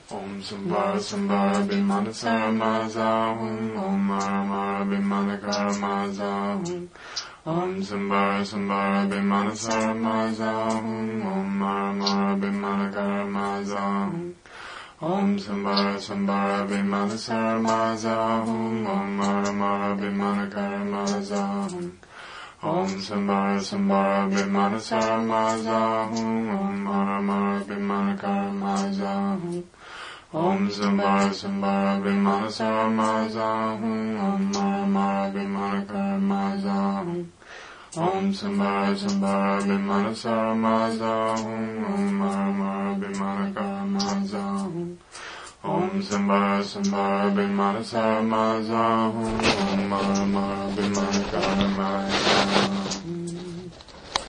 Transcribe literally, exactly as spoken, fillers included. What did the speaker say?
Om Sambhara Sambhara Bhimana Saramazahum Om Mara Mara Bhimana Karamazahum Om Sambhara Sambhara Bhimana Saramazahum Om Mara Mara Bhimana Karamazahum Om Sambhara Sambhara Bhimana Saramazahum Om Mara Mara Bhimana Karamazahum Om Sambhara Sambhara Bhimana Saramazahum Om Mara Mara Bhimana Karamazahum Om Sambhara Sambhara Bhimana Saramazahum Om Mara Mara Bhimana Karamazahum Om Sambhara Sambhara Bhimana Saramazahum Om Mara Mara Bhimana Karamazahum Om Sambhara Sambhara Bhimana Saramazahum Om Mara Mara Bhimana Karamazahum